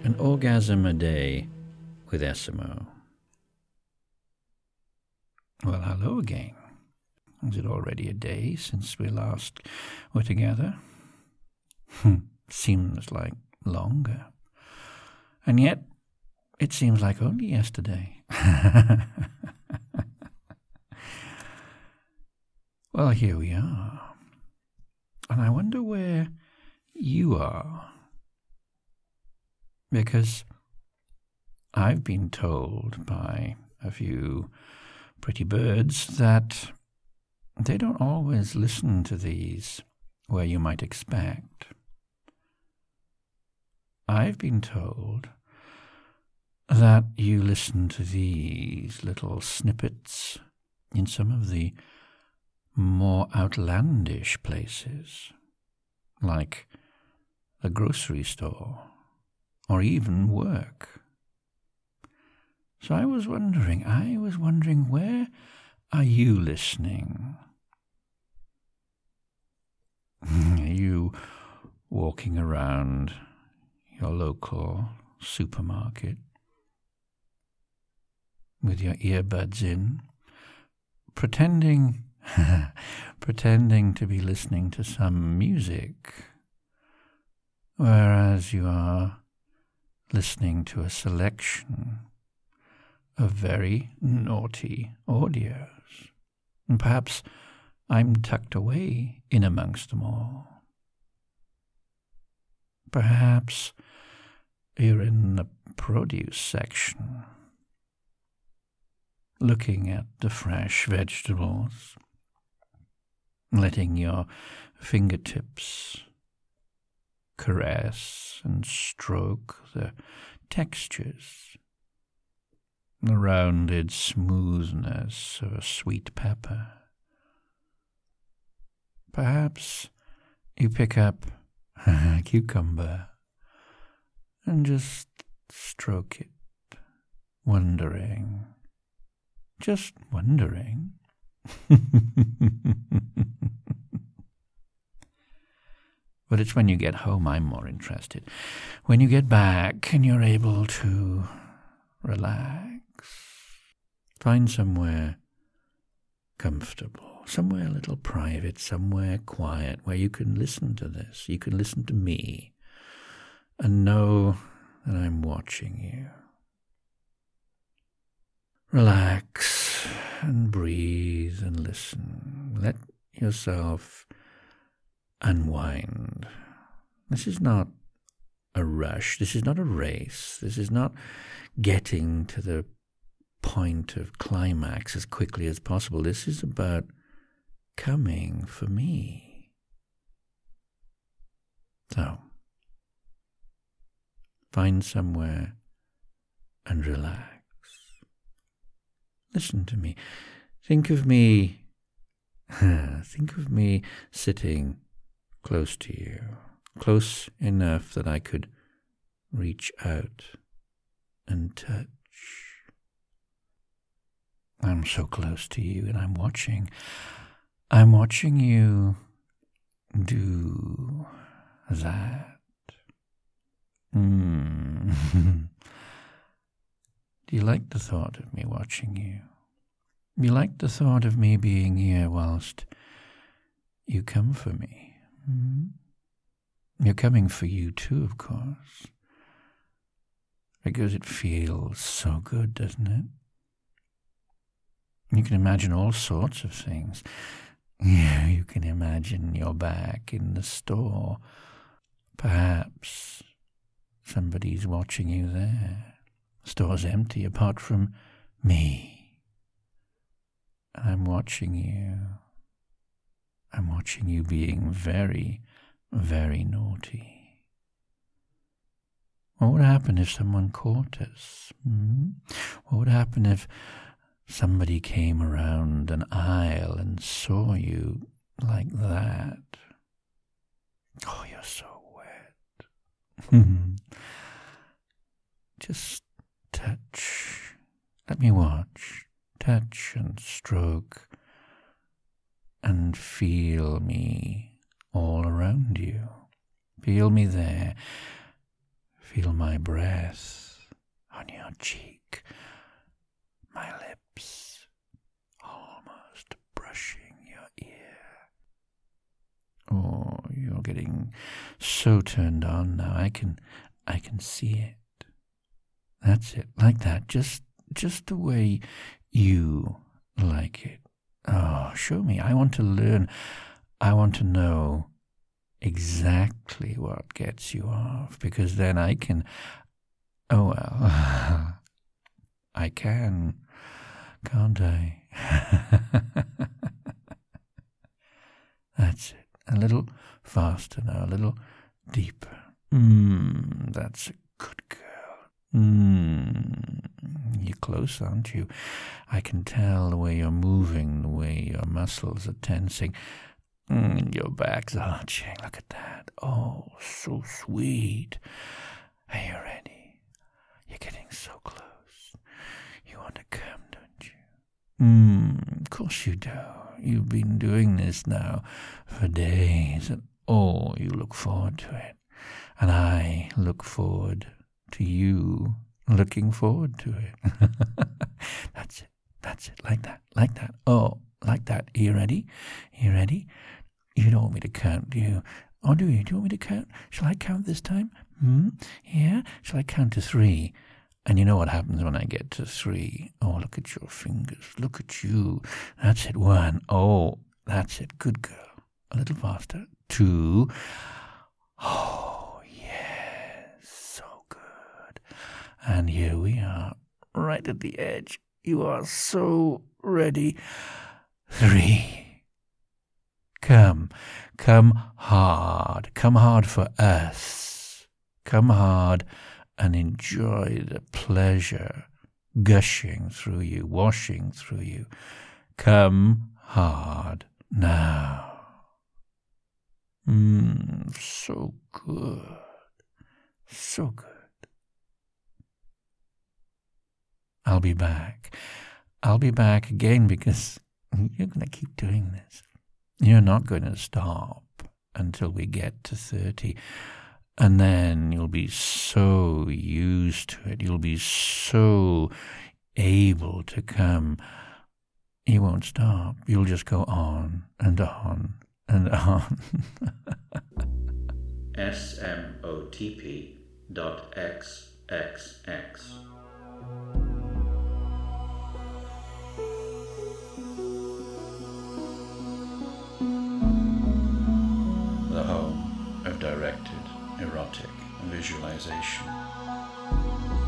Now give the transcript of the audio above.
An orgasm a day with Esimo. Well, hello again. Is it already a day since we last were together? Seems like longer. And yet, it seems like only yesterday. Well, here we are. And I wonder where you are. Because I've been told by a few pretty birds that they don't always listen to these where you might expect. I've been told that you listen to these little snippets in some of the more outlandish places, like the grocery store, or even work. So I was wondering, where are you listening? Are you walking around your local supermarket with your earbuds in, pretending to be listening to some music, whereas you are listening to a selection of very naughty audios. And perhaps I'm tucked away in amongst them all. Perhaps you're in the produce section, looking at the fresh vegetables, letting your fingertips caress and stroke the textures, the rounded smoothness of a sweet pepper. Perhaps you pick up a cucumber and just stroke it, wondering, just wondering. But it's when you get home I'm more interested. When you get back and you're able to relax, find somewhere comfortable, somewhere a little private, somewhere quiet where you can listen to this, you can listen to me and know that I'm watching you. Relax and breathe and listen. Let yourself unwind. This is not a rush. This is not a race. This is not getting to the point of climax as quickly as possible. This is about coming for me. So, find somewhere and relax. Listen to me. Think of me sitting close to you, close enough that I could reach out and touch. I'm so close to you, and I'm watching you do that. Do you like the thought of me watching you? Do you like the thought of me being here whilst you come for me? You're coming for you too, of course. Because it feels so good, doesn't it? You can imagine all sorts of things. Yeah, you can imagine you're back in the store. Perhaps somebody's watching you there. The store's empty apart from me. I'm watching you. I'm watching you being very, very naughty. What would happen if someone caught us? What would happen if somebody came around an aisle and saw you like that? Oh, you're so wet. Just touch. Let me watch. Touch and stroke and feel me all around you. Feel me there. Feel my breath on your cheek, my lips almost brushing your ear. Oh, you're getting so turned on now. I can see it. That's it, like that, just the way you like it. Oh, show me. I want to learn. I want to know exactly what gets you off, because then I can, oh well, I can, can't I? That's it. A little faster now, a little deeper. That's a good girl. You're close, aren't you? I can tell the way you're moving, the way your muscles are tensing. Your back's arching. Look at that. Oh, so sweet. Are you ready? You're getting so close. You want to come, don't you? Of course you do. You've been doing this now for days, and oh, you look forward to it. And I look forward to you looking forward to it. That's it. That's it. Like that. Like that. Oh, like that. Are you ready? Are you ready? You don't want me to count, do you? Oh, do you? Do you want me to count? Shall I count this time? Yeah? Shall I count to 3? And you know what happens when I get to 3? Oh, look at your fingers. Look at you. That's it. 1. Oh, that's it. Good girl. A little faster. 2. Oh, yes. So good. And here we are, right at the edge. You are so ready. 3. Come hard for us. Come hard and enjoy the pleasure gushing through you, washing through you. Come hard now. So good. So good. I'll be back. I'll be back again because you're going to keep doing this. You're not going to stop until we get to 30. And then you'll be so used to it. You'll be so able to come. You won't stop. You'll just go on and on and on. smotp.xxx The home of directed erotic visualization.